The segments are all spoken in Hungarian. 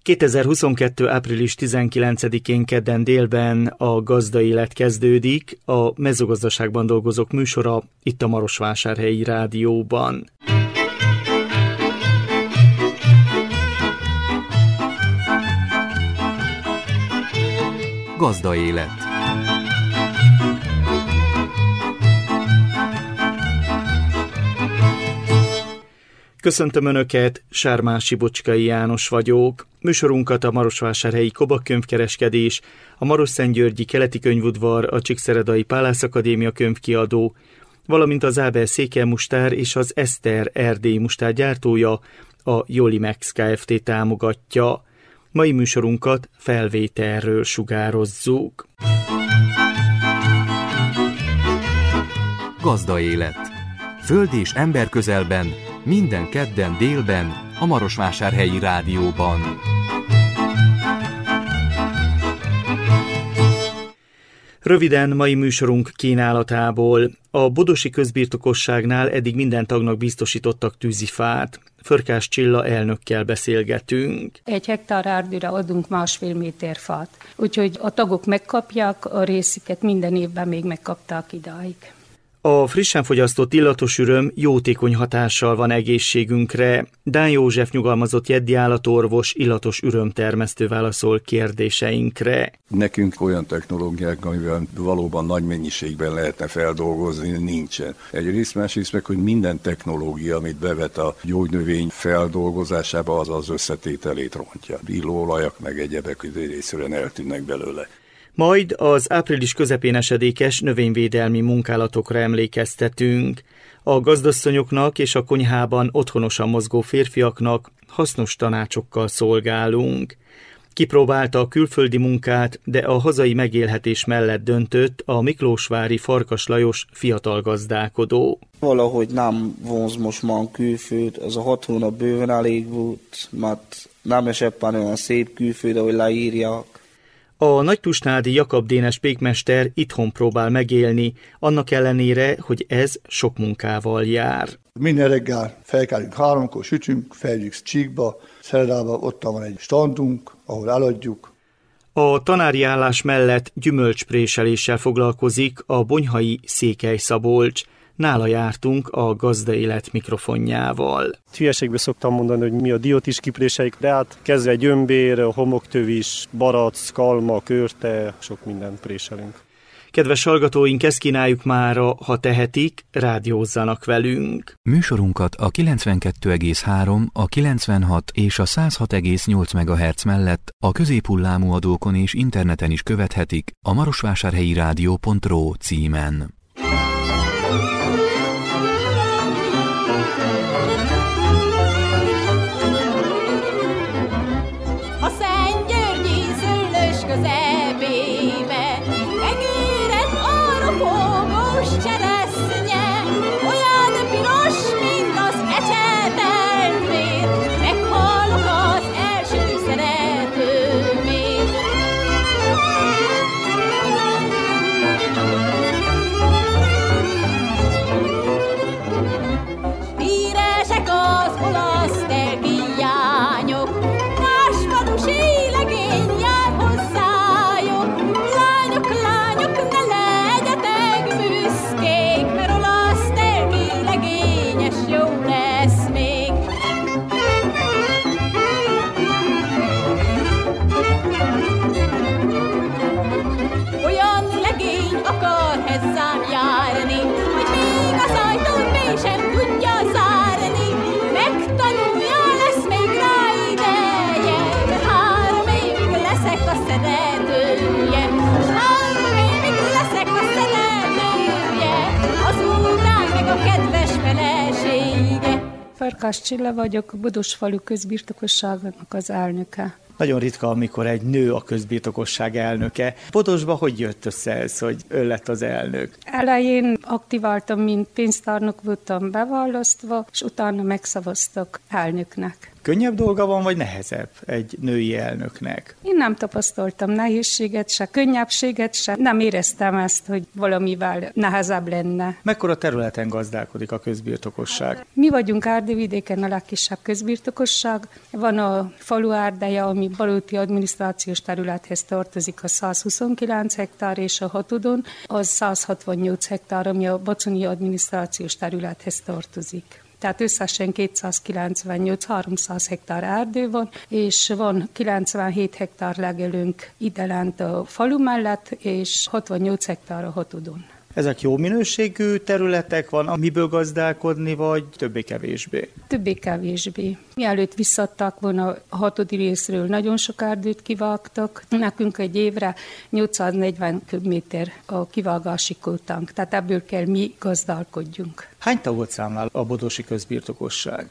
2022. április 19-én kedden délben a Gazdaélet kezdődik, a mezőgazdaságban dolgozók műsora itt a Marosvásárhelyi Rádióban. Gazdaélet. Köszöntöm Önöket, Sármási Bocskai János vagyok. Műsorunkat a Marosvásárhelyi Kobak könyvkereskedés, a Marosszentgyörgyi Keleti Könyvudvar, a Csíkszeredai Pálász Akadémia könyvkiadó, valamint az Ábel Székelmustár és az Eszter erdélyi mustár gyártója, a Jolimex Kft. Támogatja. Mai műsorunkat felvételről sugározzuk. Gazdaélet. Föld és ember közelben, minden kedden délben a Marosvásárhelyi Rádióban. Röviden mai műsorunk kínálatából. A Bodosi Közbirtokosságnál eddig minden tagnak biztosítottak tűzifát. Förkás Csilla elnökkel beszélgetünk. 1 hektár erdőre adunk 1,5 méter fát. Úgyhogy a tagok megkapják a részüket, minden évben még megkapták idáig. A frissen fogyasztott illatos üröm jótékony hatással van egészségünkre. Dán József nyugalmazott jeddi állatorvos illatos ürömtermesztő válaszol kérdéseinkre. Nekünk olyan technológiák, amivel valóban nagy mennyiségben lehetne feldolgozni, nincsen. Egyrészt, másrészt meg, hogy minden technológia, amit bevet a gyógynövény feldolgozásába, az összetételét rontja. Illóolajak meg egyebek részűen eltűnnek belőle. Majd az április közepén esedékes növényvédelmi munkálatokra emlékeztetünk. A gazdasszonyoknak és a konyhában otthonosan mozgó férfiaknak hasznos tanácsokkal szolgálunk. Kipróbálta a külföldi munkát, de a hazai megélhetés mellett döntött a miklósvári Farkas Lajos fiatal gazdálkodó. Valahogy nem vonz most már külföld, az a 6 hónap bőven elég volt, mert nem eseppen olyan szép külföld, ahogy leírják. A Nagytusnádi Jakab Dénes pékmester itthon próbál megélni, annak ellenére, hogy ez sok munkával jár. Minden reggel felkelünk 3-kor, sütünk, feljük Csíkba, Szeredában ott van egy standunk, ahol eladjuk. A tanári állás mellett gyümölcspréseléssel foglalkozik a bonyhai Székely Szabolcs. Nála jártunk a Gazdaélet mikrofonjával. Hülyeségbe szoktam mondani, hogy mi a diót is kipréseljük, de hát kezdve gyömbér, homoktövis, barack, kalma, körte, sok mindent préselünk. Kedves hallgatóink, ezt kínáljuk mára, ha tehetik, rádiózzanak velünk. Műsorunkat a 92,3, a 96 és a 106,8 MHz mellett a középhullámú adókon és interneten is követhetik a marosvásárhelyirádió.ro címen. Farkas Csilla vagyok, a Bodos falu közbirtokosságnak az elnöke. Nagyon ritka, amikor egy nő a közbirtokosság elnöke. Bodosba hogy jött össze ez, hogy ön lett az elnök? Elején aktiváltam, mint pénztárnok voltam beválasztva, és utána megszavaztak elnöknek. Könnyebb dolga van, vagy nehezebb egy női elnöknek? Én nem tapasztaltam nehézséget se, könnyebbséget se. Nem éreztem ezt, hogy valamivel nehezebb lenne. Mekkora területen gazdálkodik a közbirtokosság? Mi vagyunk Erdélyvidéken a legkisebb közbirtokosság. Van a falu erdeje, ami ami Baróti adminisztrációs területhez tartozik, a 129 hektár, és a Hatodon az 168 hektár, ami a Baconyi adminisztrációs területhez tartozik. Tehát összesen 298-300 hektár erdő van, és van 97 hektár legelőnk idelent a falu mellett, és 68 hektár a Hatodon. Ezek jó minőségű területek, van amiből gazdálkodni, vagy többé-kevésbé? Többé-kevésbé. Mielőtt visszadták volna a hatodi részről, nagyon sok erdőt kivágtak. Nekünk egy évre 840 köbméter a kivágási kótánk, tehát ebből kell mi gazdálkodjunk. Hány tagot számlál a Bodosi Közbirtokosság?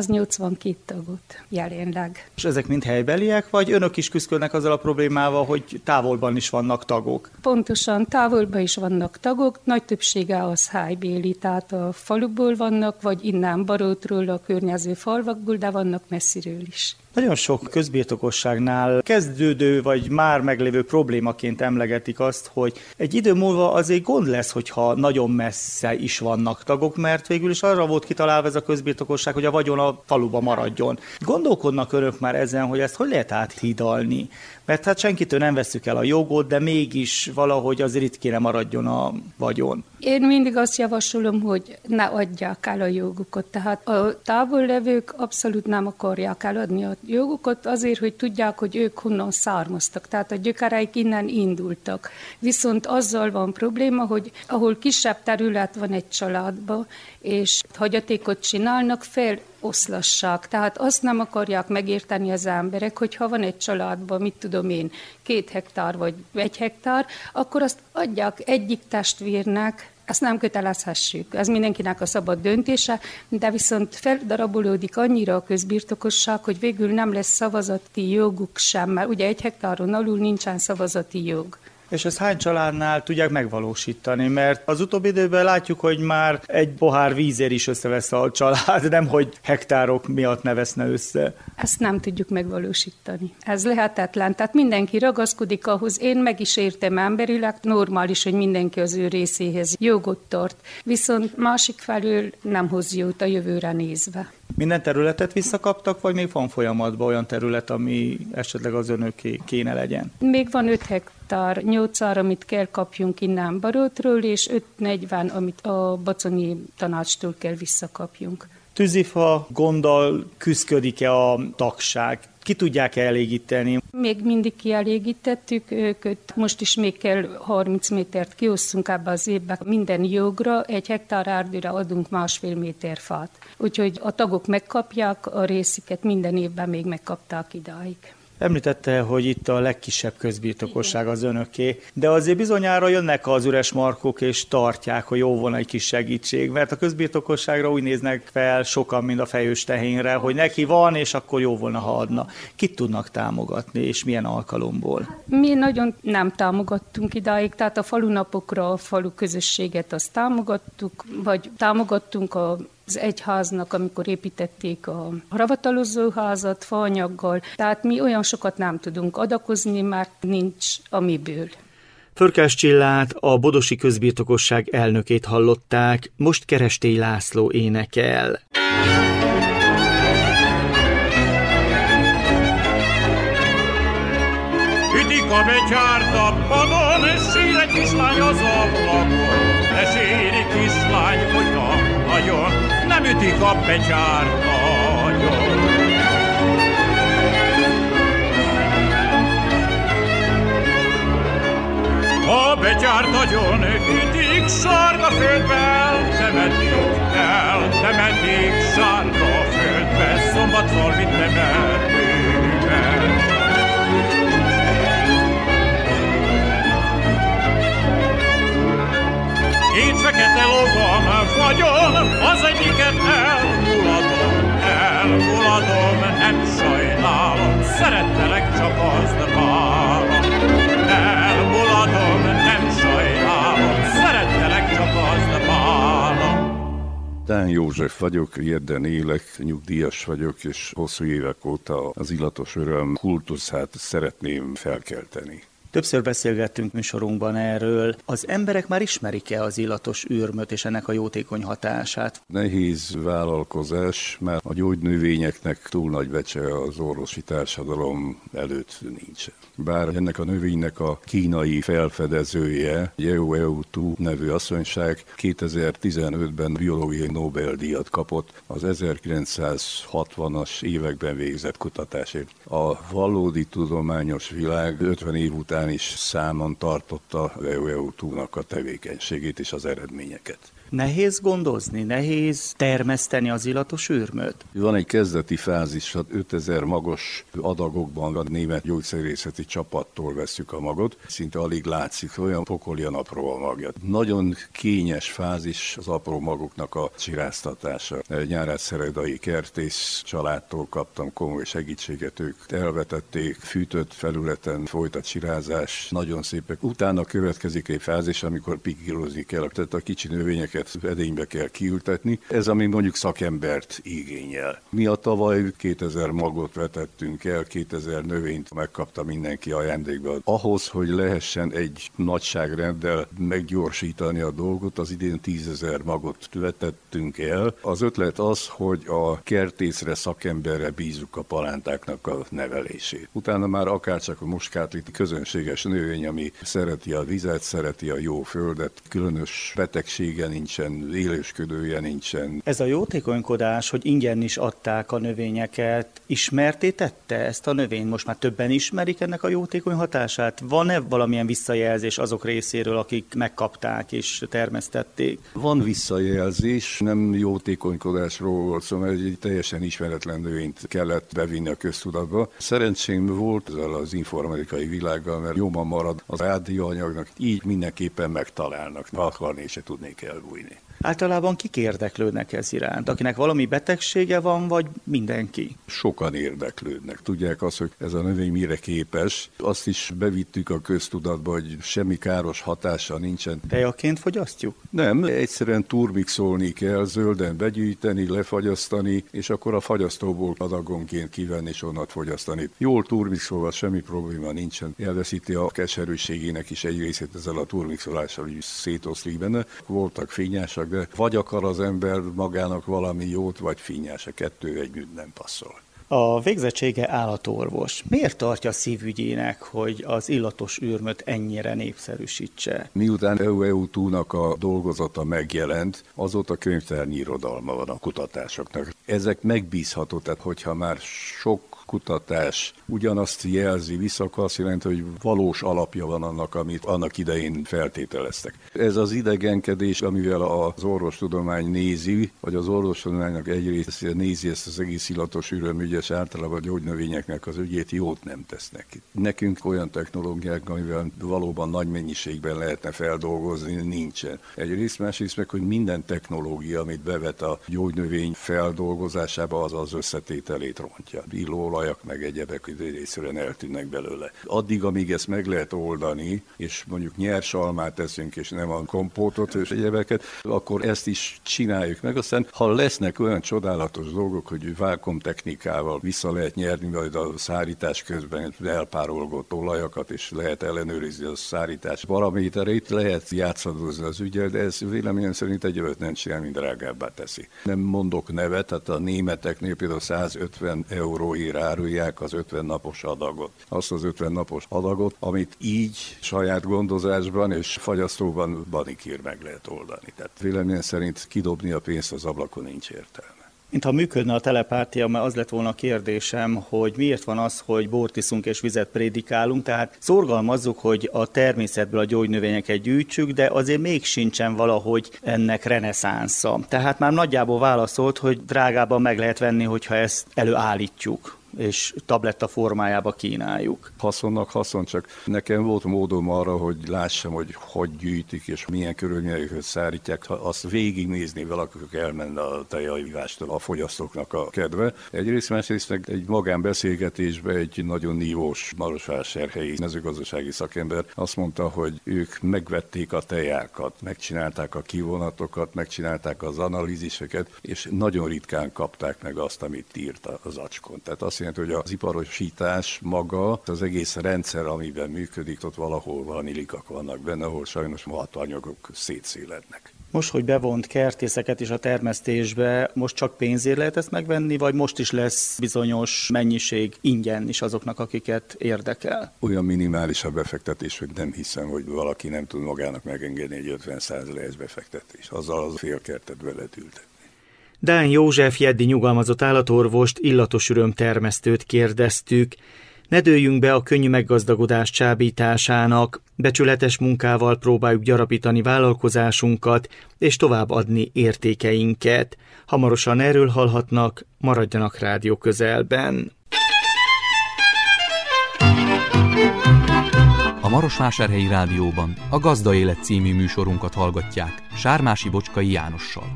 182 tagot jelenleg. És ezek mind helybeliek, vagy önök is küzdködnek azzal a problémával, hogy távolban is vannak tagok? Pontosan, távolban is vannak tagok, nagy többsége az helybéli, tehát a faluból vannak, vagy innen Barótról, a környező falvakból, de vannak messziről is. Nagyon sok közbirtokosságnál kezdődő vagy már meglévő problémaként emlegetik azt, hogy egy idő múlva azért gond lesz, hogyha nagyon messze is vannak tagok, mert végül is arra volt kitalálva ez a közbirtokosság, hogy a vagyon a faluba maradjon. Gondolkodnak önök már ezen, hogy ezt hogy lehet áthidalni? Mert hát senkitől nem vesszük el a jogot, de mégis valahogy azért itt kéne maradjon a vagyon. Én mindig azt javasolom, hogy ne adják el a jogukat. Tehát a távollevők abszolút nem akarják eladni a jogukat azért, hogy tudják, hogy ők honnan származtak. Tehát a gyökereik innen indultak. Viszont azzal van probléma, hogy ahol kisebb terület van egy családban, és hagyatékot csinálnak, feloszlassák. Tehát azt nem akarják megérteni az emberek, hogy ha van egy családban, mit tudom én, 2 hektár vagy 1 hektár, akkor azt adják egyik testvérnek, ezt nem kötelezhessük, ez mindenkinek a szabad döntése, de viszont feldarabolódik annyira a közbirtokosság, hogy végül nem lesz szavazati joguk sem, mert ugye 1 hektáron alul nincsen szavazati jog. És ezt hány családnál tudják megvalósítani? Mert az utóbbi időben látjuk, hogy már egy pohár vízért is összevesz a család, nem hogy hektárok miatt ne veszne össze. Ezt nem tudjuk megvalósítani. Ez lehetetlen. Tehát mindenki ragaszkodik ahhoz, én meg is értem emberileg, normális, hogy mindenki az ő részéhez jogot tart. Viszont másik felől nem hoz jót a jövőre nézve. Minden területet visszakaptak, vagy még van folyamatban olyan terület, ami esetleg az önöké kéne legyen? Még van 5 hektár 8 amit kell kapjunk innen Barótról, és 540, amit a Baconyi tanácstól kell visszakapjunk. Tűzifa gonddal küszködik-e a tagság? Ki tudják elégíteni? Még mindig kielégítettük őket. Most is még kell 30 métert kiosszunk ebbe az évbe. Minden jogra 1 hektár erdőre adunk 1,5 méter fát. Úgyhogy a tagok megkapják a részüket, minden évben még megkapták idáig. Említette, hogy itt a legkisebb közbirtokosság az önöké, de azért bizonyára jönnek az üres markok és tartják, hogy jó volna egy kis segítség, mert a közbirtokosságra úgy néznek fel sokan, mint a fejős tehénre, hogy neki van, és akkor jó volna, ha adna. Kit tudnak támogatni, és milyen alkalomból? Mi nagyon nem támogattunk idáig, tehát a falunapokra a falu közösséget azt támogattuk, vagy támogattunk az egyháznak, amikor építették a ravatalozóházat faanyaggal, tehát mi olyan sokat nem tudunk adakozni, mert nincs amiből. Förkás Csillát, a Bodosi Közbirtokosság elnökét hallották, most Kerestély László énekel. Ütik a betyárt a padon, sír egy kislány az ablakon, de síri kislány, hogyha nagyon, nem ütik a betyárt nagyon. A betyárt nagyon ütik, sárga földbe eltemetik, sárga földbe, Szombatfalvit temetőben. Két fekete lovam vagyon, az egyiket elmuladom, nem sajnálom, szerettelek, csak azt bálom. Elmuladom, nem sajnálom, szerettelek, csak azt bálom. Dán József vagyok, Jerden élek, nyugdíjas vagyok, és hosszú évek óta az illatos öröm kultuszát szeretném felkelteni. Többször beszélgettünk műsorunkban erről. Az emberek már ismerik-e az illatos ürmöt és ennek a jótékony hatását? Nehéz vállalkozás, mert a gyógynövényeknek túl nagy becse az orvosi társadalom előtt nincs. Bár ennek a növénynek a kínai felfedezője, EU2 nevű asszonyság 2015-ben biológiai Nobel-díjat kapott az 1960-as években végzett kutatásért. A valódi tudományos világ 50 év után is számon tartotta EU2-nak a tevékenységét és az eredményeket. Nehéz gondozni, nehéz termeszteni az illatos ürmöt? Van egy kezdeti fázis, 5000 magos adagokban a német gyógyszerészeti csapattól vesszük a magot, szinte alig látszik, olyan pokolian apró a magja. Nagyon kényes fázis az apró magoknak a csiráztatása. Nyárád-szeredai kertész családtól kaptam komoly segítséget, ők elvetették, fűtött felületen folyt a csirázás, nagyon szépek. Utána következik egy fázis, amikor pikírozni kell, tehát a kicsi növényeket edénybe kell kiültetni. Ez, ami mondjuk szakembert igényel. Mi a tavaly 2000 magot vetettünk el, 2000 növényt megkapta mindenki ajándékba. Ahhoz, hogy lehessen egy nagyságrenddel meggyorsítani a dolgot, az idén 10 000 magot vetettünk el. Az ötlet az, hogy a kertészre, szakemberre bízzuk a palántáknak a nevelését. Utána már akárcsak a muskátli közönséges növény, ami szereti a vizet, szereti a jó földet, különös betegsége nincsen, élősködője nincsen. Ez a jótékonykodás, hogy ingyen is adták a növényeket, ismerté tette ezt a növényt? Most már többen ismerik ennek a jótékony hatását? Van-e valamilyen visszajelzés azok részéről, akik megkapták és termesztették? Van visszajelzés, nem jótékonykodásról volt szó, mert egy teljesen ismeretlen növényt kellett bevinni a köztudatba. Szerencsém volt ezzel az informatikai világgal, mert jobban marad az rádióanyagnak, így mindenképpen megtalálnak, akarni se tudnék elbújni. Általában kik érdeklődnek ez iránt? Akinek valami betegsége van, vagy mindenki? Sokan érdeklődnek. Tudják azt, hogy ez a növény mire képes. Azt is bevittük a köztudatba, hogy semmi káros hatása nincsen. Tejaként fogyasztjuk? Nem, egyszerűen turmixolni kell, zölden begyűjteni, lefagyasztani, és akkor a fagyasztóból adagonként kivenni és onnan fogyasztani. Jól turmixolva semmi probléma nincsen. Elveszíti a keserűségének is egy részét ezzel a turmixolással, hogy szétoszlik benne. Voltak fényásak, de vagy akar az ember magának valami jót, vagy finnyás, a kettő együtt nem passzol. A végzettsége állatorvos. Miért tartja szívügyének, hogy az illatos ürmöt ennyire népszerűsítse? Miután EU2-nak a dolgozata megjelent, azóta könyvtárnyi irodalma van a kutatásoknak. Ezek megbízható, tehát hogyha már sok kutatás ugyanazt jelzi vissza, akkor azt jelenti, hogy valós alapja van annak, amit annak idején feltételeztek. Ez az idegenkedés, amivel az orvostudomány nézi, vagy az orvostudománynak egyrészt nézi ezt az egész illatos ürömügyes, általában a gyógynövényeknek az ügyét, jót nem tesznek. Nekünk olyan technológiák, amivel valóban nagy mennyiségben lehetne feldolgozni, nincsen. Egyrészt, másrészt meg, hogy minden technológia, amit bevet a gyógynövény feldolgozásába, az összetételét rontja. Illóolajak meg egyebek egyszerűen eltűnnek belőle. Addig, amíg ezt meg lehet oldani, és mondjuk nyers almát teszünk, és nem a kompótot és egyebeket, akkor ezt is csináljuk meg. Aztán, ha lesznek olyan csodálatos dolgok, hogy vákuumtechnikával vissza lehet nyerni majd a szárítás közben elpárolgott olajakat, és lehet ellenőrizni a szárítás paramétereit, lehet játszadozni az ügyel, de ez véleményem szerint egy jövőt nem csinál, mint drágábbá teszi. Nem mondok nevet, tehát a németeknél például 150 euróért árulják az 50 napos adagot. Azt az 50 napos adagot, amit így saját gondozásban és fagyasztóban banikír meg lehet oldani. Tehát véleményem szerint kidobni a pénzt az ablakon nincs értelme. Mintha működne a telepátia, mert az lett volna a kérdésem, hogy miért van az, hogy bort iszunk és vizet prédikálunk, tehát szorgalmazzuk, hogy a természetből a gyógynövényeket gyűjtsük, de azért még sincsen valahogy ennek reneszánsza. Tehát már nagyjából válaszolt, hogy drágában meg lehet venni, hogyha ezt előállítjuk és tabletta formájába kínáljuk. Haszonnak haszon, csak nekem volt módom arra, hogy lássam, hogy gyűjtik, és milyen körülmények között szárítják. Ha azt végignézni valaki, elmenne a tejaívástól a fogyasztóknak a kedve. Egyrészt, másrészt meg egy magánbeszélgetésben egy nagyon nívós marosvásárhelyi mezőgazdasági szakember azt mondta, hogy ők megvették a tejákat, megcsinálták a kivonatokat, megcsinálták az analíziseket, és nagyon ritkán kapták meg azt, amit írt az acskon. Tehát azt jelenti, hogy az iparosítás maga, az egész rendszer, amiben működik, ott valahol valami likak vannak benne, ahol sajnos hatanyagok szétszélednek. Most, hogy bevont kertészeket is a termesztésbe, most csak pénzért lehet ezt megvenni, vagy most is lesz bizonyos mennyiség ingyen is azoknak, akiket érdekel? Olyan minimális a befektetés, hogy nem hiszem, hogy valaki nem tud magának megengedni egy 50%-es befektetés. Azzal az fél kertet be lehet ültetni. Dán József jeddi nyugalmazott állatorvost, illatos örömtermesztőt kérdeztük. Ne dőljünk be a könnyű meggazdagodás csábításának, becsületes munkával próbáljuk gyarapítani vállalkozásunkat és továbbadni értékeinket. Hamarosan erről hallhatnak, maradjanak rádió közelben. A Marosvásárhelyi Rádióban a Gazda Élet című műsorunkat hallgatják Sármási Bocskai Jánossal.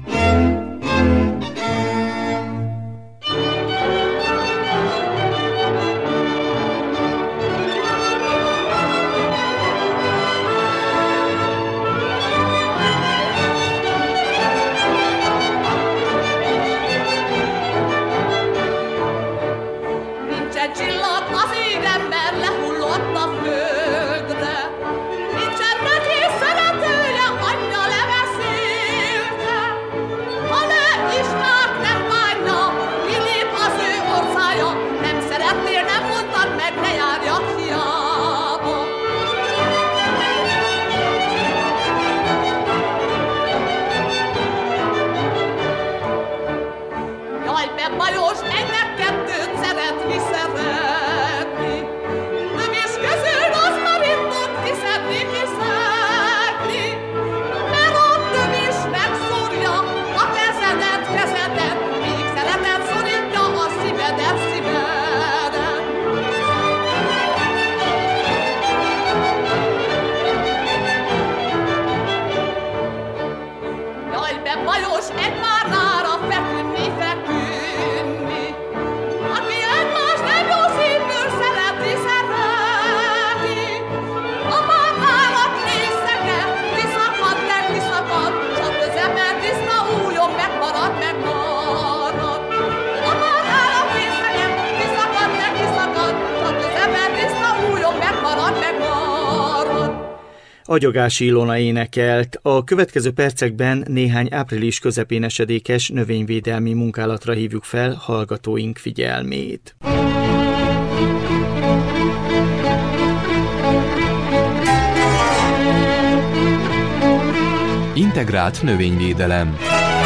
Agyogási Ilona énekelt. A következő percekben néhány április közepén esedékes növényvédelmi munkálatra hívjuk fel hallgatóink figyelmét. Integrált növényvédelem.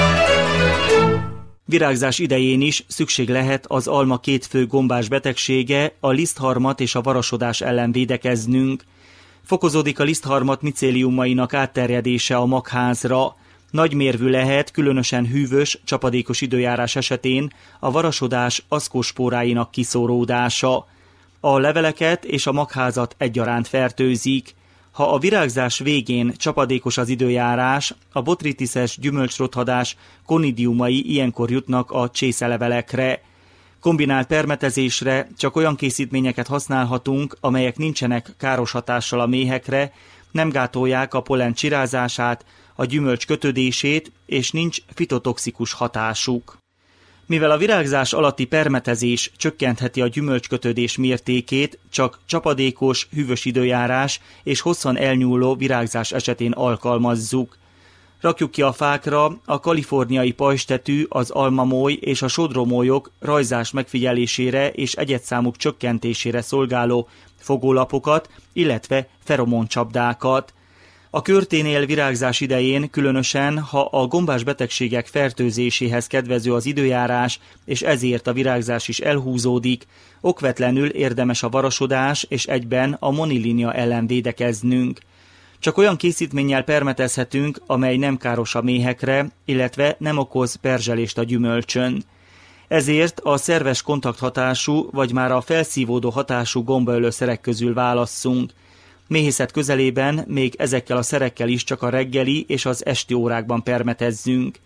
Virágzás idején is szükség lehet az alma két fő gombás betegsége, a lisztharmat és a varasodás ellen védekeznünk. Fokozódik a lisztharmat micéliumainak átterjedése a magházra. Nagymérvű lehet, különösen hűvös, csapadékos időjárás esetén a varasodás aszkóspóráinak kiszóródása. A leveleket és a magházat egyaránt fertőzik. Ha a virágzás végén csapadékos az időjárás, a botritiszes gyümölcsrothadás konidiumai ilyenkor jutnak a csészelevelekre. Kombinált permetezésre csak olyan készítményeket használhatunk, amelyek nincsenek káros hatással a méhekre, nem gátolják a pollen csirázását, a gyümölcs kötődését, és nincs fitotoxikus hatásuk. Mivel a virágzás alatti permetezés csökkentheti a gyümölcskötődés mértékét, csak csapadékos, hűvös időjárás és hosszan elnyúló virágzás esetén alkalmazzuk. Rakjuk ki a fákra a kaliforniai pajzstetű, az almamoly és a sodromolyok rajzás megfigyelésére és egyedszámuk csökkentésére szolgáló fogólapokat, illetve feromoncsapdákat. A körténél virágzás idején, különösen, ha a gombás betegségek fertőzéséhez kedvező az időjárás, és ezért a virágzás is elhúzódik, okvetlenül érdemes a varasodás és egyben a monilinia ellen védekeznünk. Csak olyan készítménnyel permetezhetünk, amely nem káros a méhekre, illetve nem okoz perzselést a gyümölcsön. Ezért a szerves kontakthatású vagy már a felszívódó hatású gombaölő szerek közül válasszunk. Méhészet közelében még ezekkel a szerekkel is csak a reggeli és az esti órákban permetezzünk.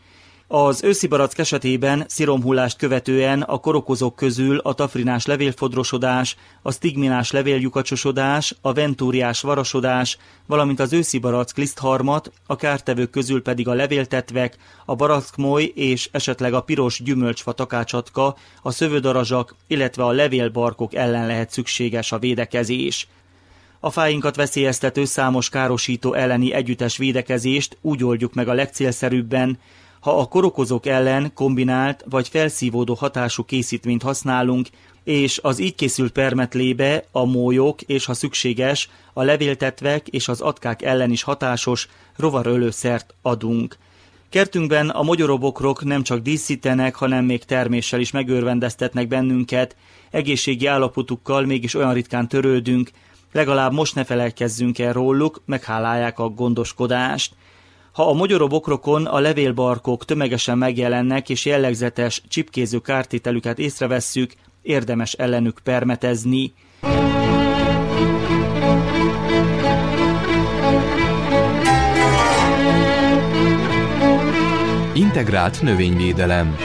Az őszi barack esetében sziromhullást követően a korokozók közül a tafrinás levélfodrosodás, a sztigminás levéllyukacsosodás, a ventúriás varasodás, valamint az őszi barack lisztharmat, a kártevők közül pedig a levéltetvek, a barackmoly és esetleg a piros gyümölcsfa takácsatka, a szövödarazsak, illetve a levélbarkok ellen lehet szükséges a védekezés. A fáinkat veszélyeztető számos károsító elleni együttes védekezést úgy oldjuk meg a legcélszerűbben, ha a korokozók ellen kombinált vagy felszívódó hatású készítményt használunk, és az így készült permetlébe a mólyok és ha szükséges, a levéltetvek és az atkák ellen is hatásos rovarölőszert adunk. Kertünkben a mogyorobokrok nem csak díszítenek, hanem még terméssel is megörvendeztetnek bennünket, egészségi állapotukkal mégis olyan ritkán törődünk, legalább most ne feledkezzünk el róluk, meghálálják a gondoskodást. Ha a mogyorobokrokon a levélbarkok tömegesen megjelennek és jellegzetes csipkéző kártételüket észrevesszük, érdemes ellenük permetezni. Integrált növényvédelem.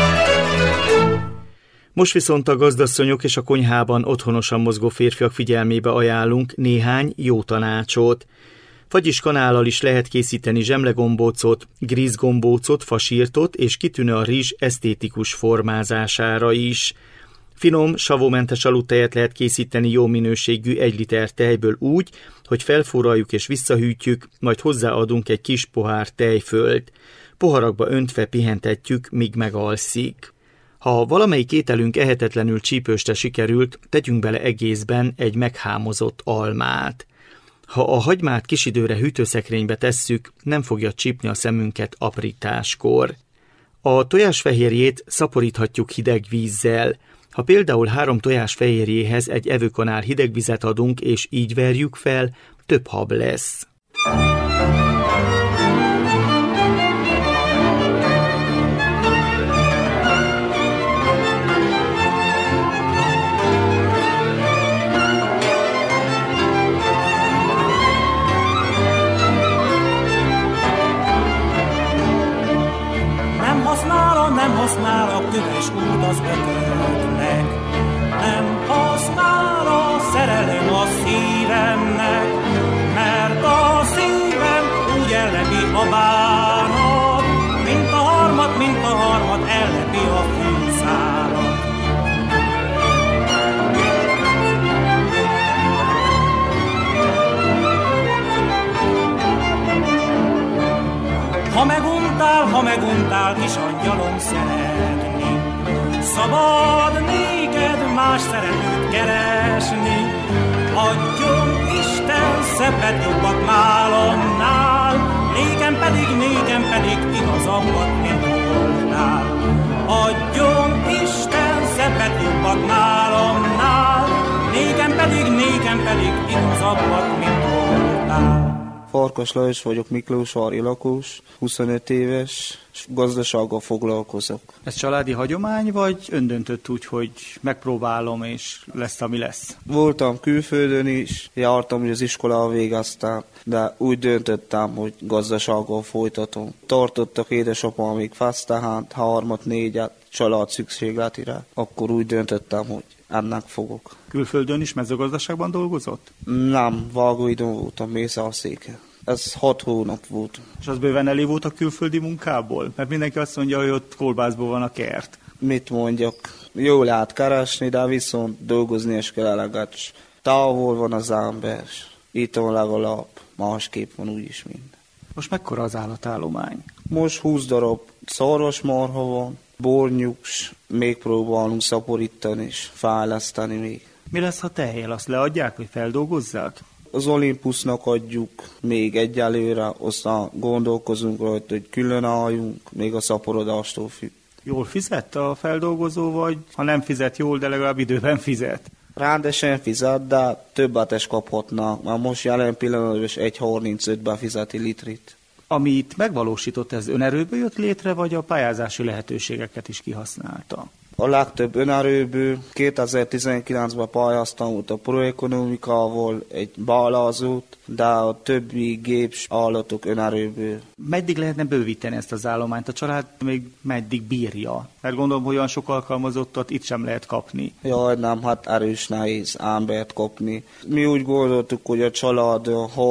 Most viszont a gazdasszonyok és a konyhában otthonosan mozgó férfiak figyelmébe ajánlunk néhány jó tanácsot. Fagyiskanállal is lehet készíteni zsemlegombócot, grízgombócot, fasírtot, és kitűnő a rizs esztétikus formázására is. Finom, savómentes aludtejet lehet készíteni jó minőségű 1 liter tejből úgy, hogy felforraljuk és visszahűtjük, majd hozzáadunk egy kis pohár tejfölt. Poharakba öntve pihentetjük, míg megalszik. Ha valamelyik ételünk ehetetlenül csípőstre sikerült, tegyünk bele egészben egy meghámozott almát. Ha a hagymát kis időre hűtőszekrénybe tesszük, nem fogja csípni a szemünket aprításkor. A tojásfehérjét szaporíthatjuk hideg vízzel. Ha például 3 tojásfehérjéhez egy evőkanál hideg vizet adunk és így verjük fel, több hab lesz. Nem használ a köves út az öködnek, nem használ a szerelem a szívemnek, mert a szívem úgy ellepi a bánat, mint a harmat ellepi a fűszálat. Ha meguntál, kis angyalom, szeretni, szabad néked más szeretőt keresni. Adjon Isten szebbet jobbat nálamnál, nékem pedig igazabbat, mint voltál. Adjon Isten szebbet jobbat nálamnál, nékem pedig igazabbat, mint voltál. Farkas Lajos vagyok, Miklósvári lakós, 25 éves, gazdasággal foglalkozok. Ez családi hagyomány, vagy öndöntött úgy, hogy megpróbálom, és lesz, ami lesz? Voltam külföldön is, jártam, hogy az iskolába végeztem, de úgy döntöttem, hogy gazdasággal folytatom. Tartottak édesapámig fast, tehát 3-4 család szükségletére. Akkor úgy döntöttem, hogy ennek fogok. Külföldön is mezőgazdaságban dolgozott? Nem, vágóidőn voltam, Mészárszéken. Ez 6 hónap volt. És az bőven elég volt a külföldi munkából? Mert mindenki azt mondja, hogy ott kolbászból van a kert. Mit mondjak? Jól lehet keresni, de viszont dolgozni is kell eleget. Távol van az ember. Itt van legalább. Másképp van úgyis minden. Most mekkora az állatállomány? Most 20 darab szarvasmarha van, bornyuks, még próbálunk szaporítani és fejleszteni még. Mi lesz, ha teljel? Azt leadják, vagy feldolgozzák? Az Olympusnak adjuk még egyelőre, aztán gondolkozunk rajta, hogy külön álljunk, még a szaporodástól függ. Jól fizet a feldolgozó, vagy ha nem fizet jól, de legalább időben fizet? Rendesen fizet, de többet is kaphatnak. Már most jelen pillanatban is 1,35-ben fizeti litrit. Amit megvalósított, ez önerőből jött létre, vagy a pályázási lehetőségeket is kihasználta? A legtöbb önerőből 2019-ben pályáztam a proekonomikával egy bálázót, de a többi gép állatok önerőből. Meddig lehetne bővíteni ezt az állományt? A család még meddig bírja? Mert gondolom, hogy olyan sok alkalmazottat itt sem lehet kapni. Jaj, nem, hát erős nehéz embert kapni. Mi úgy gondoltuk, hogy a család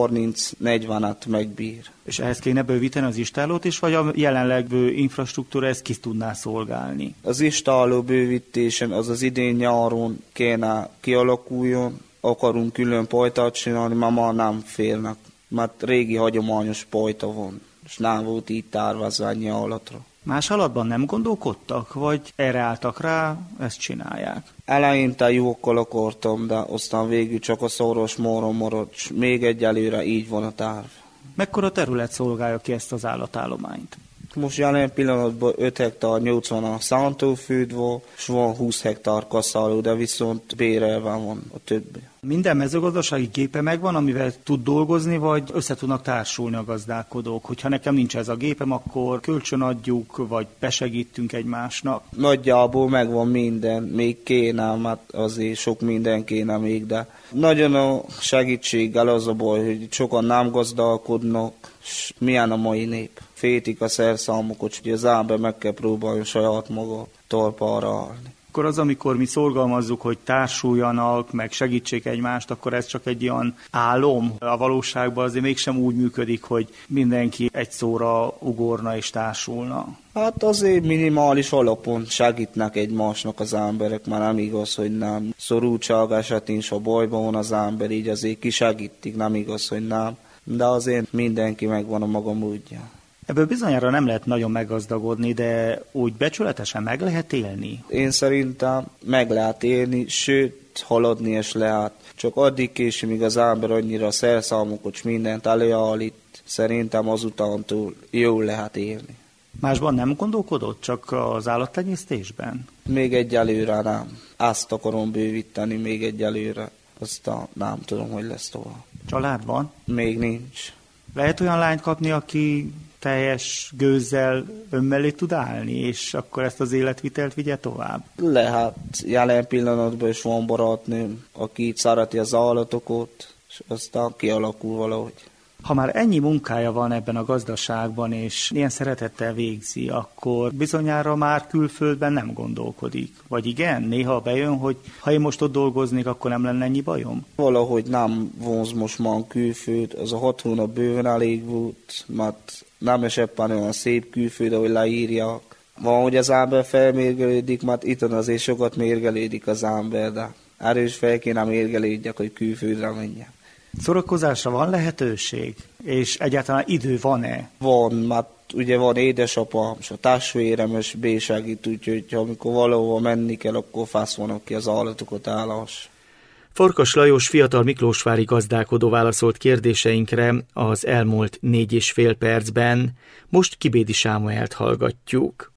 30-40-et megbír. És ehhez kéne bővíteni az istállót is, vagy a jelenlegvő infrastruktúra ezt ki tudná szolgálni? Az istálló bővítésen az idén nyáron kéne kialakuljon. Akarunk külön pajtát csinálni, ma nem férnek, mert régi hagyományos pajta van, és nem volt így tervezve ennyi állatra. Más halatban nem gondolkodtak, vagy erre álltak rá, ezt csinálják? Eleinte jókkal akartam, de aztán végül csak a szoros móron maradt, és még egyelőre így van a terv. Mekkora terület szolgálja ki ezt az állatállományt? Most jelen pillanatban 5 hektár 80 a szántóföld van, és van 20 hektár kaszáló, de viszont bérelve van a többi. Minden mezőgazdasági gépe megvan, amivel tud dolgozni, vagy össze tudnak társulni a gazdálkodók? Hogyha nekem nincs ez a gépem, akkor kölcsönadjuk, vagy besegítünk egymásnak? Nagyjából megvan minden, még kéne, mert azért sok minden kéne még, de nagyon a segítséggel az a baj, hogy sokan nem gazdálkodnak, és milyen a mai nép. Fétik a szerszámokat, hogy az ember meg kell próbálni saját maga talpára állni. Akkor az, amikor mi szorgalmazzuk, hogy társuljanak, meg segítsék egymást, akkor ez csak egy olyan álom. A valóságban azért mégsem úgy működik, hogy mindenki egy szóra ugorna és társulna. Hát azért minimális alapon segítnek egymásnak az emberek, már nem igaz, hogy nem. Szorultság esetén, ha bajban van az ember, így azért kisegítik, nem igaz, hogy nem. De azért mindenki megvan a maga módja. Ebből bizonyára nem lehet nagyon meggazdagodni, de úgy becsületesen meg lehet élni? Én szerintem meg lehet élni, sőt, haladni is lehet. Csak addig később, míg az ember annyira szerszámokat és mindent előállít, szerintem azutántól jól lehet élni. Másban nem gondolkodott, csak az állattenyésztésben? Még egyelőre nem. Azt akarom bővíteni még egyelőre. Aztán nem tudom, hogy lesz tovább. Család van? Még nincs. Lehet olyan lányt kapni, aki teljes gőzzel önmellé tud állni, és akkor ezt az életvitelt vigye tovább? Lehet. Jelen pillanatban is van barátnőm, aki szereti az állatokat, és aztán kialakul valahogy. Ha már ennyi munkája van ebben a gazdaságban, és ilyen szeretettel végzi, akkor bizonyára már külföldben nem gondolkodik. Vagy igen, néha bejön, hogy ha én most ott dolgoznék, akkor nem lenne ennyi bajom? Valahogy nem vonz most már külföld, az a 6 hónap bőven elég volt, mert nem is éppen olyan szép külföld, ahogy leírják. Van, hogy az ember felmérgelődik, mert itt azért sokat mérgelődik az ember, de erős fel kéne mérgelődjek, hogy külföldre menjen. Szórakozásra van lehetőség? És egyáltalán idő van-e? Van, mert ugye van édesapám, és a testvérem is besegít, úgyhogy amikor valahova menni kell, akkor fászolnak ki az állatokat állás. Farkas Lajos fiatal miklósvári gazdálkodó válaszolt kérdéseinkre az elmúlt 4,5 percben. Most Kibédi Sámuelt hallgatjuk.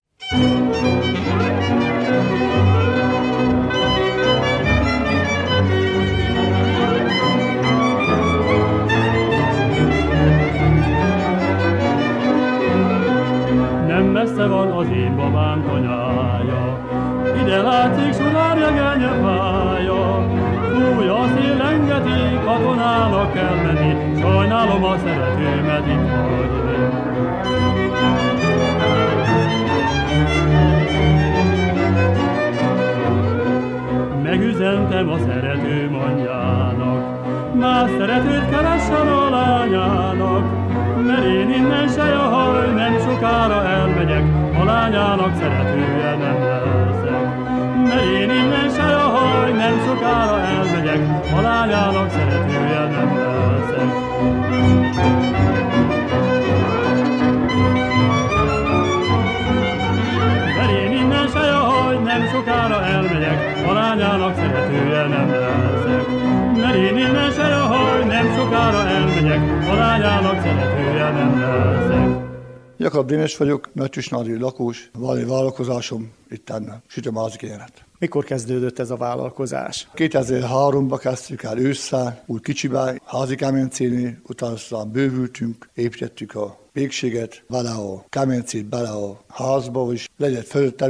Messze van az én babám tanyája, ide látszik sugárjegennye fája. Fúj a szél lengeti, katonának kell menni, sajnálom a szeretőmet itt hagyni. Megüzentem a szeretőm anyjának, más szeretőt keressen a lányának. Mert én innen sejahaj, nem sokára elmegyek, a lányának szeretője nem leszek. Mert én innen sejahaj, nem sokára elmegyek, a lányának szeretője nem leszek. Mert én innen sejahaj, nem sokára elmegyek, a lányának szeretője nem leszek. Mert én innen sejahaj, nem sokára elmegyek, a lányának szeretője nem leszek. Jakab Dénes vagyok, Nagytusnádi lakós, van egy vállalkozásom, itt tenne, sütöm a házikényeret. Mikor kezdődött ez a vállalkozás? 2003-ban kezdtük el ősszel, úgy kicsiben, házi kemencénél, utána aztán bővültünk, építettük a végséget, bele a kemencét, bele a házba, és legyen fölött terület,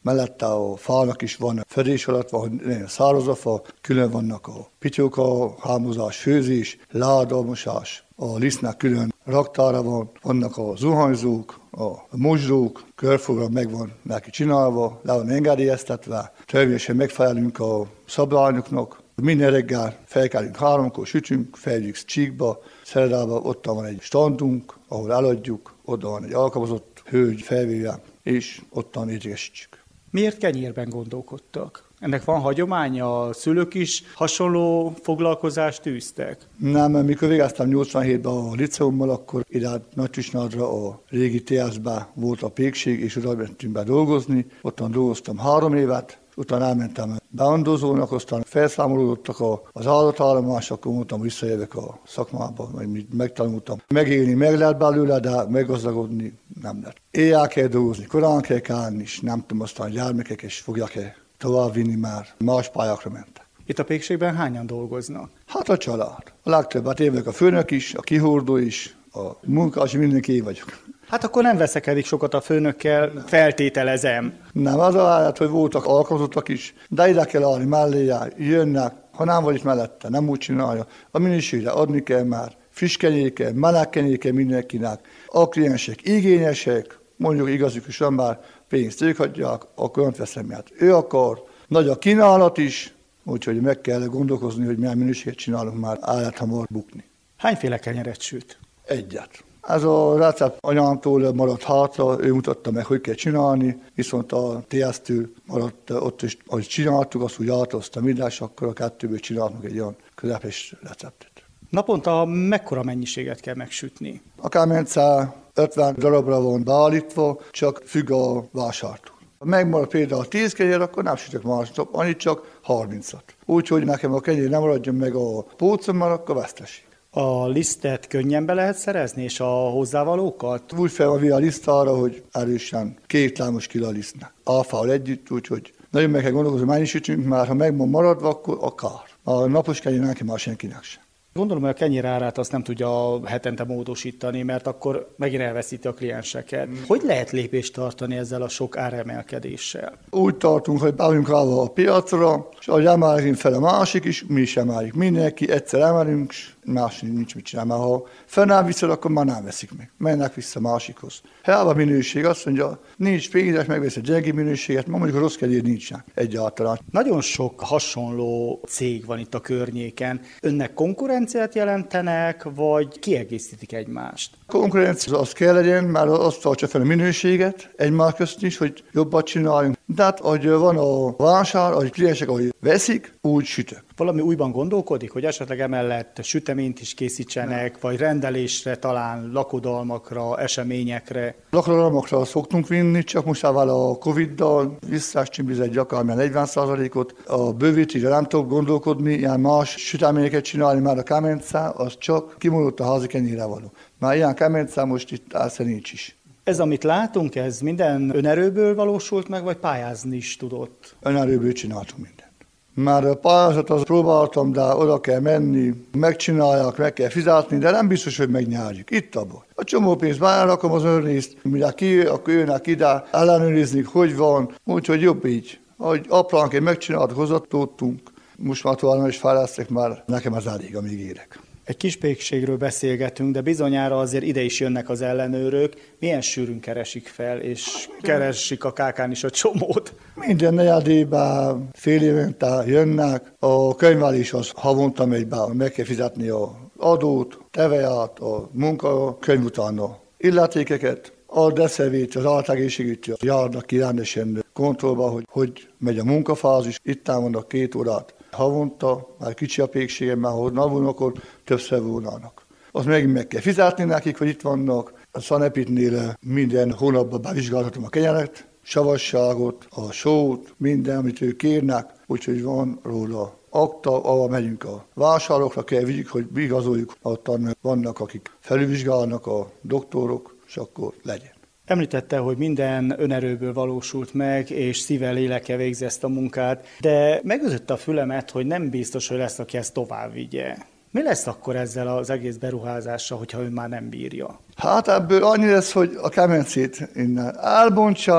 mellette a fának is van fedés alatt, van száraz a fa, külön vannak a pityóka, hámozás, főzés, ládamosás, a lisztnek külön raktára van, vannak a zuhanyzók, a mosdók, körfogra meg van neki csinálva, le van engedélyeztetve, természetesen megfelelünk a szabványoknak. Minden reggel felkelünk 3-kor, sütünk, felgyük Csíkba, Szeredában ott van egy standunk, ahol eladjuk, oda van egy alkalmazott hölgy felvéve, és ottan értékesítjük. Miért kenyérben gondolkodtak? Ennek van hagyománya, a szülők is hasonló foglalkozást űztek? Nem, mert mikor végeztem 87-ben a liceummal, akkor ide Nagytusnádra a régi TS-ben volt a pékség, és oda mentünk be dolgozni. Ottan dolgoztam 3 évet, utána elmentem beandozónak, aztán felszámolódottak az állatállomás, akkor mondtam, visszajövök a szakmába, majd megtanultam. Megélni meg lehet belőle, de meggazdagodni nem lehet. Éjjel kell dolgozni, korán kell kelni, és nem tudom, aztán a gyermekek is fogják-e továbbvinni, már más pályákra mentek. Itt a pékségben hányan dolgoznak? Hát a család. A legtöbbet én vagyok a főnök is, a kihordó is, a munkás, mindenki én vagyok. Hát akkor nem veszekedik sokat a főnökkel, feltételezem. Nem, az a helyet, hogy voltak alkalmazottak is, de ide kell állni melléje, jönnek, ha nem vagy itt mellette, nem úgy csinálja. A minőségre adni kell már, friss kenyér kell, meleg kenyér kell mindenkinek. A kliensek igényesek, mondjuk igazuk is van már, pénzt ők adják, akkor önt veszem, mert ő akar. Nagy a kínálat is, úgyhogy meg kell gondolkozni, hogy milyen minőséget csinálunk, már el lehet hamar bukni. Hányféle kenyeret süt? Egyet. Ez a recept anyámtól maradt hátra, ő mutatta meg, hogy kell csinálni, viszont a TS-től maradt ott is, ahogy csináltuk, azt úgy átoztam minden, és akkor a kettőből csináltunk egy olyan közepes receptet. Naponta mekkora mennyiséget kell megsütni? A kemence 50 darabra van beállítva, csak függ a vásártól. Ha megmarad például a 10 kenyér, akkor nem sütök másnap, annyit csak 30-at. Úgyhogy nekem a kenyér nem maradjon meg a pócommal, akkor veszteség. A lisztet könnyen be lehet szerezni, és a hozzávalókat? Úgy fel van a lisztára, hogy erősen 2 lámos kilo a lisztnek. Alfával együtt, úgyhogy nagyon meg kell gondolkozni, mennyi sütünk, már ha meg van maradva, akkor akár. A napos kenyér nekem már senkinek sem. Gondolom, hogy a kenyér árát azt nem tudja hetente módosítani, mert akkor megint elveszíti a klienseket. Hogy lehet lépést tartani ezzel a sok áremelkedéssel? Úgy tartunk, hogy beülünk állva a piacra, és ahogy emelünk fel a másik is, mi is emeljük. Mindenki egyszer emelünk, más nincs mit csinál, mert ha fennáll viszont, akkor már nem veszik meg. Mennek vissza másikhoz. Ha a minőség azt mondja, nincs pénzes, megvesz egy gyenge minőséget, ma mondjuk a rossz kenyér nincsen egyáltalán. Nagyon sok hasonló cég van itt a környéken. Önnek konkurenciát jelentenek, vagy kiegészítik egymást? Konkurencia az kell legyen, mert azt tartsa fel a minőséget egymás közt is, hogy jobbat csináljunk. De hát, ahogy van a vásár, ahogy kliensek, ahogy veszik, úgy sütök. Valami újban gondolkodik, hogy esetleg emellett süteményt is készítsenek, vagy rendelésre, talán lakodalmakra, eseményekre? Lakodalmakra szoktunk vinni, csak most a Covid-dal visszáscsimbizett akármilyen 40%-ot. A bővítésre nem tudok gondolkodni, ilyen más süteményeket csinálni, már a kemence, az csak kimondott a házi kenyérre való. Már ilyen kemence most itt álszá nincs is. Ez, amit látunk, ez minden önerőből valósult meg, vagy pályázni is tudott? Önerőből csináltunk mindent. Már a pályázat azt próbáltam, de oda kell menni, megcsinálják, meg kell fizetni, de nem biztos, hogy megnyerjük. Itt abban. A csomó pénzt bárrakom az önrészt, mire ki, akkor jönnek ide, ellenőrizni, hogy van, úgyhogy jobb így. Ahogy apránként megcsináltuk, hozatoltunk, most már tovább is fejlesztek, már nekem az elég, amíg érek. Egy kis pékségről beszélgetünk, de bizonyára azért ide is jönnek az ellenőrök. Milyen sűrűn keresik fel, és keresik a kákán is a csomót? Minden negyedében, fél évente jönnek. A könyvelés az havonta megy be, meg kell fizetni az adót, teveját, a munka, könyv utána illetékeket. A deszevét, az általegészségügyi járnak ki rendesen kontrollba, hogy megy a munkafázis. Itt vannak 2 órát havonta, már kicsi a pékségem, már ha navon, akkor többször volnának. Azt meg kell fizetni nekik, hogy itt vannak. A Szanepitnél minden hónapban bevizsgálhatom a kenyeret, savasságot, a sót, minden, amit ők kérnek, úgyhogy van róla akta, ahol megyünk a vásárokra, kell vigyük, hogy igazoljuk, ott vannak, akik felülvizsgálnak, a doktorok, és akkor legyen. Említette, hogy minden önerőből valósult meg, és szíve, lélekkel végzi ezt a munkát, de megütötte a fülemet, hogy nem biztos, hogy lesz, aki ezt tovább vigye. Mi lesz akkor ezzel az egész beruházással, hogyha ön már nem bírja? Hát ebből annyi lesz, hogy a kemencét innen elbontsa,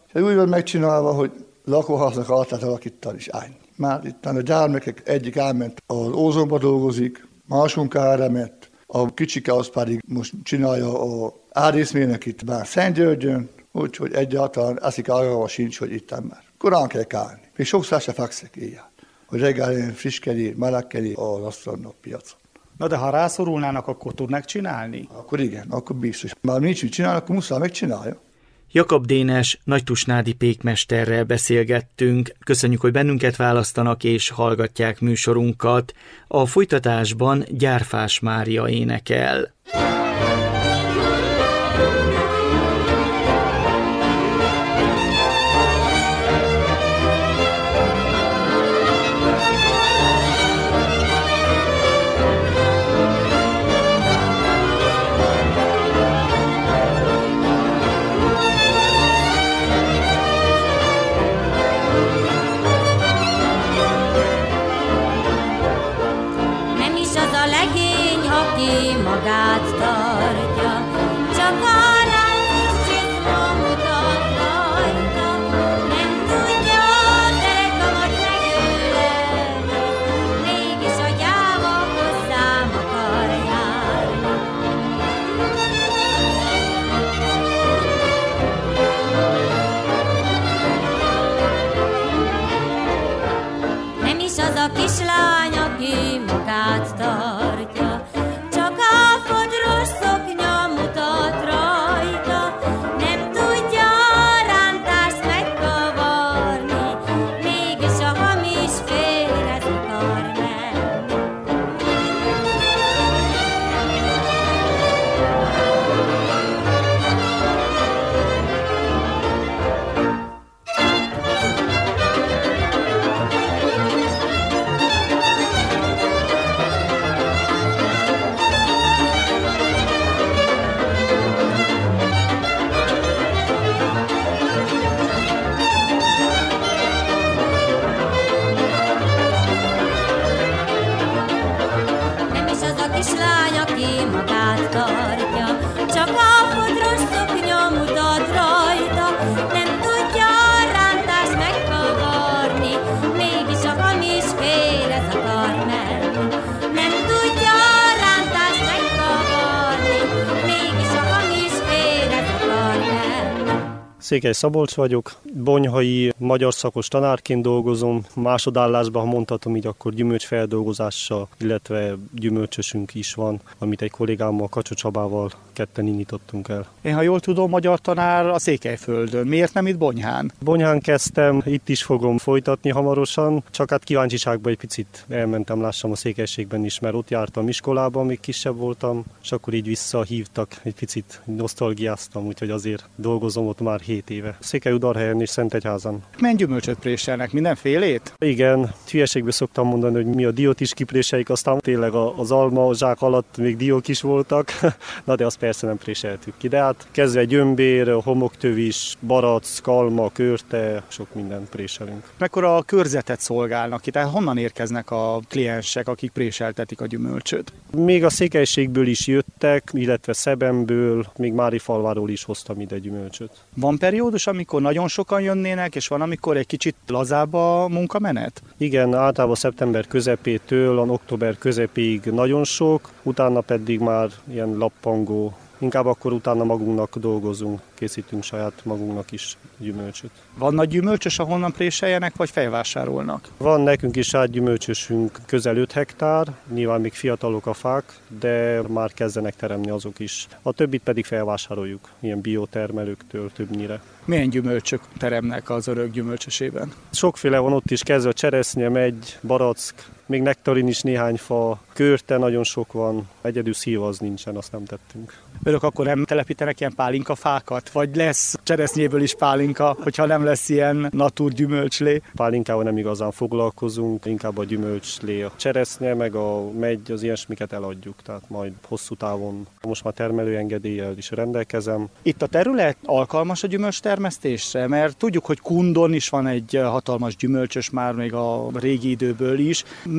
És úgy van megcsinálva, hogy lakóháznak altát alakítani is állni. Már itt a gyermekek egyik elment az Ózonba dolgozik, másunk elment, a kicsike az pedig most csinálja a árészmének itt már Szentgyörgyön, úgyhogy egyáltalán eszik arra sincs, hogy itt már korán kell kelni. Még sokszor se fekszek éjjel, hogy reggel friskeli, melegkeli az asztalnak piacon. Na de ha rászorulnának, akkor tudnak csinálni? Akkor igen, akkor biztos. Már nincs mit csinálni, akkor muszáj megcsinálja. Jakab Dénes nagytusnádi pékmesterrel beszélgettünk. Köszönjük, hogy bennünket választanak és hallgatják műsorunkat. A folytatásban Gyárfás Mária énekel. Magát tartja, csak arra kicsit mutat rajta, nem tudja a derekamat megölelni, mégis a gyáva hozzám akar járni. Nem is az a kislány, aki magát tartja, Székely Szabolcs vagyok, bonyhai magyar szakos tanárként dolgozom, másodállásban, ha mondhatom így, akkor gyümölcsfeldolgozással, illetve gyümölcsösünk is van, amit egy kollégámmal, Kacsó Csabával ketten indítottunk el. Én, ha jól tudom, magyar tanár a Székelyföldön. Miért nem itt Bonyhán? Bonyhán kezdtem, itt is fogom folytatni hamarosan, csak hát kíváncsiságban egy picit elmentem, lássam a székelységben is, mert ott jártam iskolában, még kisebb voltam, és akkor így visszahívtak, egy picit nosztalgiáztam, úgyhogy azért dolgozom ott már 7 éve. Székelyudvarhelyen és Szentegyházan. Milyen gyümölcsöt préselnek? Mindenfélét? Igen, hülyeségben szoktam mondani, hogy mi a diót is kipréseljük, aztán tényleg az alma zsák alatt még diók is voltak, na de azt persze nem préseltük ki. De hát kezdve gyömbér, homoktövis, barack, kalma, körte, sok mindent préselünk. Mekkora a körzetet szolgálnak ki? Tehát honnan érkeznek a kliensek, akik préseltetik a gyümölcsöt? Még a Székelységből is jöttek, illetve Szebemből, még Márifalváról is hoztam ide gyümölcsöt. Van periódus, amikor nagyon sokan jönnének, és van, amikor egy kicsit lazább a munkamenet? Igen, általában szeptember közepétől október közepéig nagyon sok, utána pedig már ilyen lappangó. Inkább akkor utána magunknak dolgozunk, készítünk saját magunknak is gyümölcsöt. Van nagy gyümölcsös, ahonnan préseljenek, vagy felvásárolnak? Van nekünk is saját gyümölcsösünk közel 5 hektár, nyilván még fiatalok a fák, de már kezdenek teremni azok is. A többit pedig felvásároljuk, ilyen biotermelőktől többnyire. Milyen gyümölcsök teremnek az örök gyümölcsösében? Sokféle van ott is, kezdve a cseresznye, megy, barack, még nektarin is néhány fa, körte nagyon sok van, egyedül szilva az nincsen, azt nem tettünk. Önök akkor nem telepítenek ilyen pálinkafákat? Vagy lesz cseresznyéből is pálinka, hogyha nem lesz ilyen natur gyümölcslé? Pálinkával nem igazán foglalkozunk, inkább a gyümölcslé. A cseresznye meg a megy, az ilyesmiket eladjuk, tehát majd hosszú távon. Most már termelőengedéllyel is rendelkezem. Itt a terület alkalmas a gyümölcstermesztésre, mert tudjuk, hogy Kundon is van egy hatalmas gyümölcsös már még a régi időből is.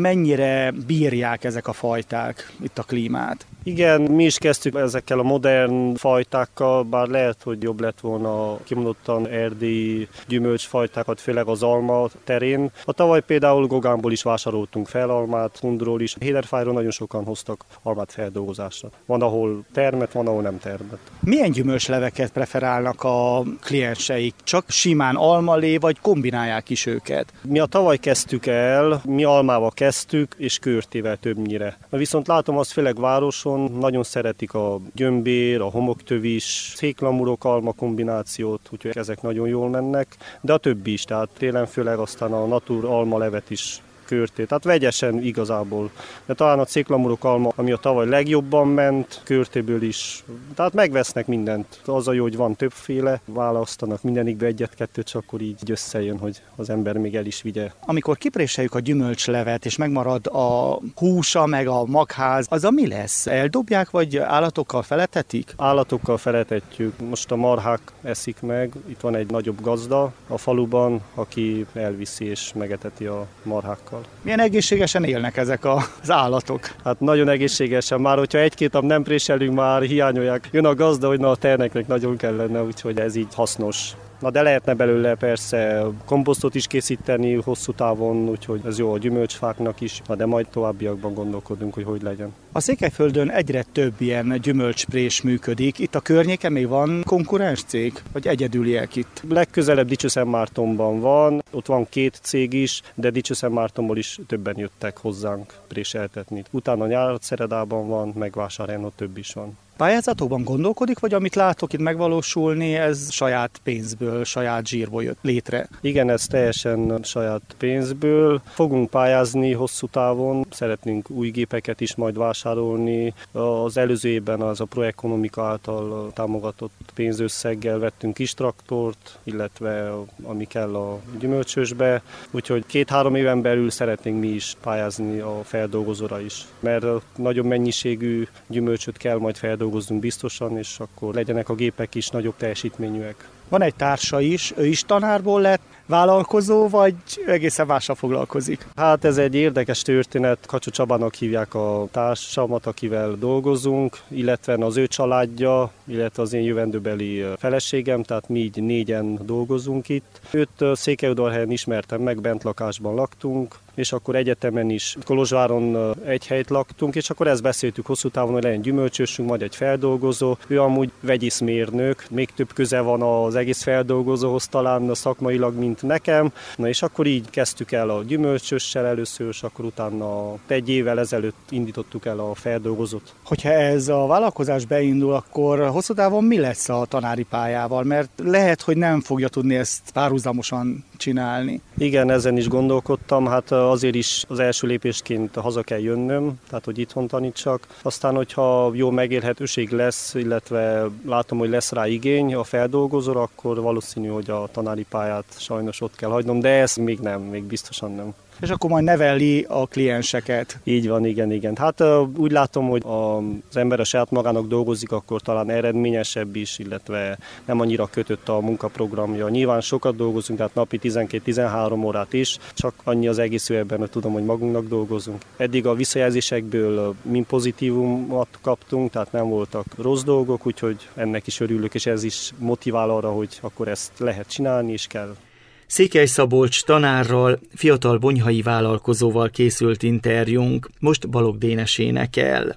mennyire bírják ezek a fajták itt a klímát? Igen, mi is kezdtük ezekkel a modern fajtákkal, bár lehet, hogy jobb lett volna kimondottan erdélyi gyümölcsfajtákat, főleg az alma terén. A tavaly például Gogánból is vásároltunk fel almát, Hundról is. Héderfájról nagyon sokan hoztak almát feldolgozásra. Van, ahol termet, van, ahol nem termet. Milyen gyümölcsleveket preferálnak a klienseik? Csak simán almalé, vagy kombinálják is őket? Mi a tavaly kezdtük el, mi almával kezdtük, és körtével többnyire. Viszont látom azt főleg városon, nagyon szeretik a gyömbér, a homoktövis, széklamurok, alma kombinációt, úgyhogy ezek nagyon jól mennek, de a többi is, tehát télen főleg aztán a natur alma levet is körté, tehát vegyesen igazából. De talán a széklamurok alma, ami a tavaly legjobban ment, körtéből is, tehát megvesznek mindent. Az a jó, hogy van többféle, választanak mindenikbe egyet-kettőt, csak akkor így összejön, hogy az ember még el is vigye. Amikor kipréseljük a gyümölcslevet, és megmarad a húsa, meg a magház, az a mi lesz? Eldobják, vagy állatokkal feletetik? Állatokkal feletetjük. Most a marhák eszik meg. Itt van egy nagyobb gazda a faluban, aki elviszi és megeteti a marhákkal. Milyen egészségesen élnek ezek az állatok? Hát nagyon egészségesen. Már hogyha egy-két nap nem préselünk, már hiányolják. Jön a gazda, hogy a terneknek nagyon kellene, úgyhogy ez így hasznos. Na de lehetne belőle persze komposztot is készíteni hosszú távon, úgyhogy ez jó a gyümölcsfáknak is, de majd továbbiakban gondolkodunk, hogy legyen. A Székelyföldön egyre több ilyen gyümölcsprés működik. Itt a környéken még van konkurens cég, vagy egyedüliek itt? Legközelebb Dicsőszentmártonban van, ott van 2 cég is, de Dicsőszentmártonból is többen jöttek hozzánk préseltetni. Utána Nyárszeredában van, meg Vásárhelyen ott több is van. Pályázatokban gondolkodik, vagy amit látok itt megvalósulni, ez saját pénzből, saját zsírból jött létre? Igen, ez teljesen saját pénzből. Fogunk pályázni hosszú távon, szeretnénk új gépeket is majd vásárolni. Az előző évben az a Proekonomika által támogatott pénzösszeggel vettünk kis traktort, illetve ami kell a gyümölcsösbe. Úgyhogy 2-3 éven belül szeretnénk mi is pályázni a feldolgozóra is, mert nagyobb mennyiségű gyümölcsöt kell majd feldolgozni biztosan, és akkor legyenek a gépek is nagyobb teljesítményűek. Van egy társa is, ő is tanárból lett vállalkozó, vagy egészen mással foglalkozik? Hát ez egy érdekes történet. Kacsó Csabának hívják a társamat, akivel dolgozunk, illetve az ő családja, illetve az én jövendőbeli feleségem, tehát mi így 4-en dolgozunk itt. Őt Székelyudvarhelyen ismertem meg, bent lakásban laktunk, és akkor egyetemen is Kolozsváron egy helyt laktunk, és akkor ezt beszéltük hosszú távon, hogy legyen gyümölcsösünk, majd egy feldolgozó. Ő amúgy vegyészmérnök, még több köze van az egész feldolgozóhoz talán szakmailag, mint nekem. Na és akkor így kezdtük el a gyümölcsössel először, és akkor utána 1 évvel ezelőtt indítottuk el a feldolgozót. Hogyha ez a vállalkozás beindul, akkor hosszú távon mi lesz a tanári pályával? Mert lehet, hogy nem fogja tudni ezt párhuzamosan csinálni. Igen, ezen is gondolkodtam, hát azért is az első lépésként haza kell jönnöm, tehát hogy itthon tanítsak. Aztán, hogyha jó megélhetőség lesz, illetve látom, hogy lesz rá igény a feldolgozóra, akkor valószínű, hogy a tanári pályát sajnos ott kell hagynom, de ez még nem, még biztosan nem. És akkor majd neveli a klienseket. Így van, igen. Hát úgy látom, hogy az ember a saját magának dolgozik, akkor talán eredményesebb is, illetve nem annyira kötött a munkaprogramja. Nyilván sokat dolgozunk, tehát napi 12-13 órát is, csak annyi az egész évben, hogy tudom, hogy magunknak dolgozunk. Eddig a visszajelzésekből mind pozitívumot kaptunk, tehát nem voltak rossz dolgok, úgyhogy ennek is örülök, és ez is motivál arra, hogy akkor ezt lehet csinálni, és kell. Székely Szabolcs tanárral, fiatal bonyhai vállalkozóval készült interjúnk, most Balogh Dénes énekel.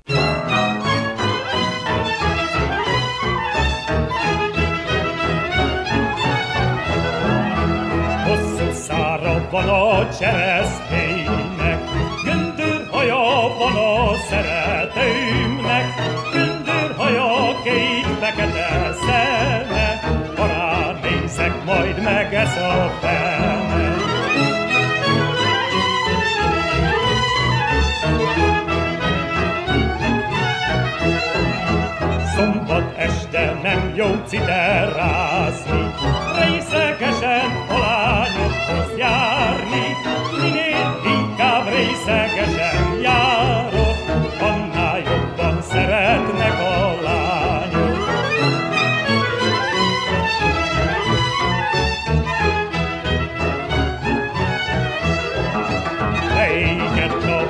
Hosszú szára van a cseresznyének, göndörhaja van a szeretőmnek, göndörhaja 2 fekete szeme, ha ránézek, majd megesz a fene. Szombat este nem jó citerázni, részegesen a lányokhoz járni. Minél inkább részegesen járok, annál jobban szeretnek a lányok. Leégett a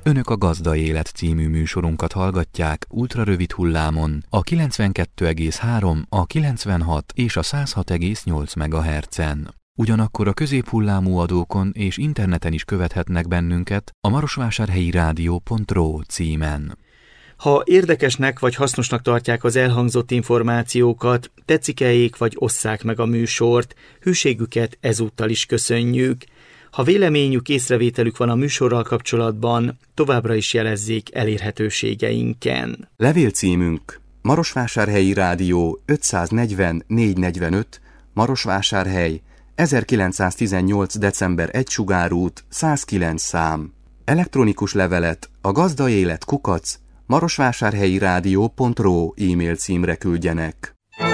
Önök a Gazda Élet című műsorunkat hallgatják ultrarövid hullámon a 92,3, a 96 és a 106,8 MHz-en. Ugyanakkor a középhullámú adókon és interneten is követhetnek bennünket a marosvásárhelyi rádió.ro címen. Ha érdekesnek vagy hasznosnak tartják az elhangzott információkat, tetszik-eljék vagy osszák meg a műsort, hűségüket ezúttal is köszönjük. Ha véleményük, észrevételük van a műsorral kapcsolatban, továbbra is jelezzék elérhetőségeinken. Levélcímünk: Marosvásárhelyi Rádió 540 445, Marosvásárhely, 1918. december 1 Sugárút, 109 szám. Elektronikus levelet a gazdaélet@marosvásárhelyirádió.ro e-mail címre küldjenek.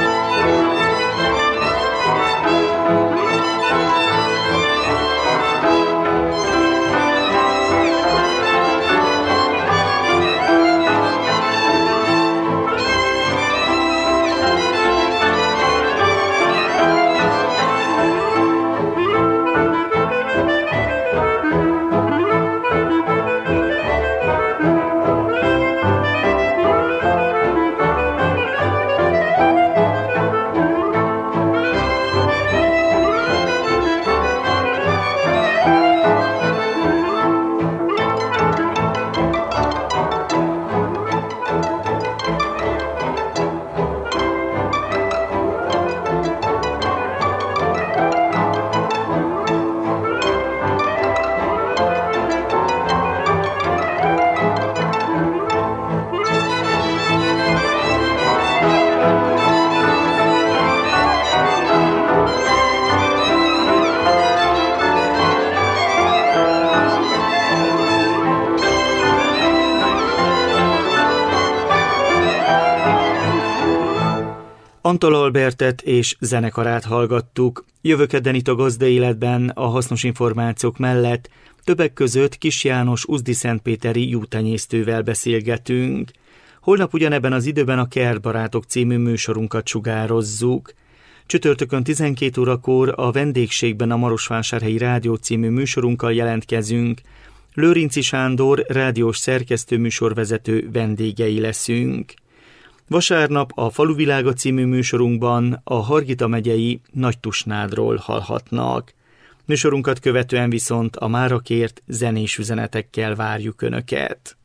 Antol Albertet és zenekarát hallgattuk. Jövő kedden itt a Gazda Életben a hasznos információk mellett többek között Kis János uszdi-szentpéteri juhtenyésztővel beszélgetünk. Holnap ugyanebben az időben a Kertbarátok című műsorunkat sugározzuk. Csütörtökön 12 órakor a vendégségben a Marosvásárhelyi Rádió című műsorunkkal jelentkezünk. Lőrinci Sándor rádiós szerkesztő műsorvezető vendégei leszünk. Vasárnap a Faluvilága című műsorunkban a Hargita megyei Nagytusnádról hallhatnak. Műsorunkat követően viszont a mára kért zenés üzenetekkel várjuk Önöket.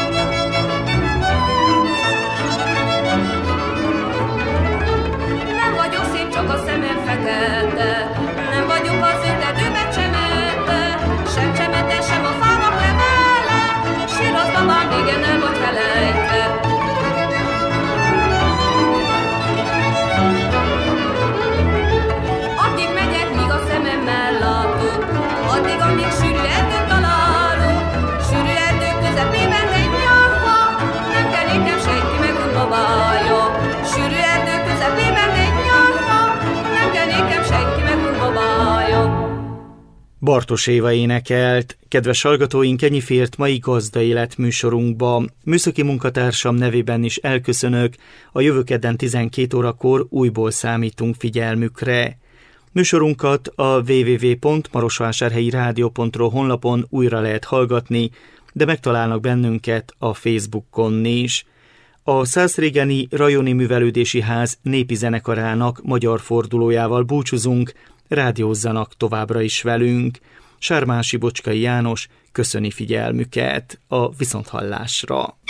Nem vagyok szép, csak a szemem fekete, nem vagyok az ültetőbe csemete, sem csemete, sem a fának levele, sír az babám, igen, el vagy felejtve. Addig, amíg sűrű erdőt találunk, sűrű erdő közepében egy nyarfa, nem kell nékem senki megudva váljon. Sűrű erdő közepében egy nyarfa, nem kell nékem senki megudva váljon. Bartos Éva énekelt. Kedves hallgatóink, ennyi fért mai Gazda Élet műsorunkba. Műszaki munkatársam nevében is elköszönök, a jövő kedden 12 órakor újból számítunk figyelmükre. Műsorunkat a www.marosvásárhelyirádió.ro honlapon újra lehet hallgatni, de megtalálnak bennünket a Facebookon is. A Szászrégeni Rajoni Művelődési Ház népi zenekarának magyar fordulójával búcsúzunk, rádiózzanak továbbra is velünk. Sármási Bocskai János köszöni figyelmüket, a viszonthallásra.